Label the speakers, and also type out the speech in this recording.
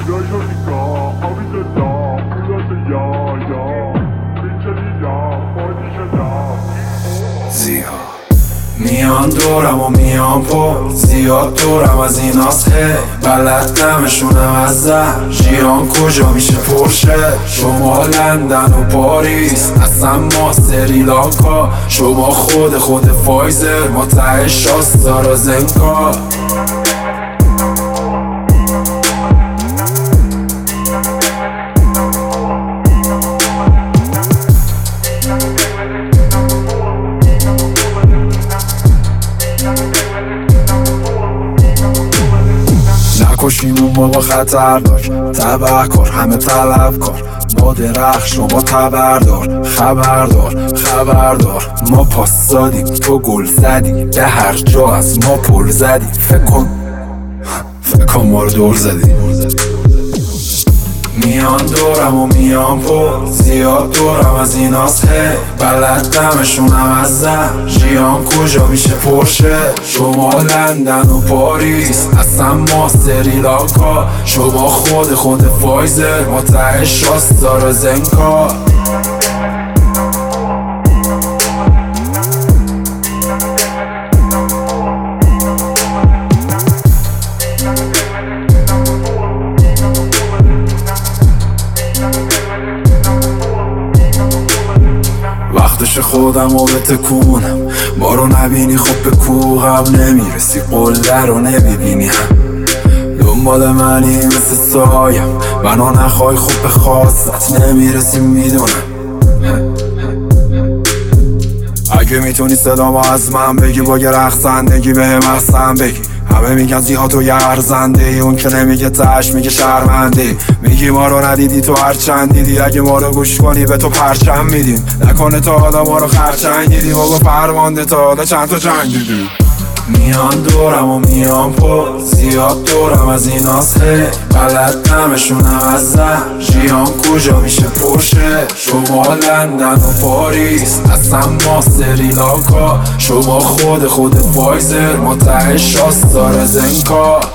Speaker 1: زیاد میان دورم و میان پر زیاد دورم از این هی بلد نمشونم از زهر ژیان کجا میشه پرشه شما لندن و پاریس اصلا ما سریلانکا شما خود فایزر ما ته شاستارا زنکا نکشیمون بابا خطردار تبهکار همه طلبکار ما درخت شما تبردار خبردار ما پاس دادیم تو گل زدی به هر جا از ما پل زدی فکر کن ما رو دور زدی میان دورم و میان پر زیاد دورم از این هی بلد نمشونم از زهر ژیان کجا میشه پرشه شما لندن و پاریس اصلا ما سریلانکا شما خود فایزر ما ته شاستارا زنکا وقتش خودم رو بتکونم ما رو نبینی خب به کوهم نمیرسی قله رو نمیبینی هم دنبال منی مثل سایم منو نخوای خب به خواستت نمیرسی میدونم اگه میتونی صدامو از من بگی با یه رقصندگی بهم احسن بگی همه میگن زیاد تو یه ارزنده ای اون که نمیگه تش میگه شرمنده میگی ما رو ندیدی تو هرچند دیدی اگه ما رو گوش کنی به تو پرچم میدیم نکنه تا حالا ما رو خرچنگ دیدیم و با فرمانده تا حالا چند تا جنگ دیدیم میان دورم و میان پر زیاد دورم از این هی بلد نمشونم از زهر ژیان کجا میشه پرشه شما لندن و پاریس اصلا ما سریلانکا شما خود فایزر ما ته شاستارا زنکا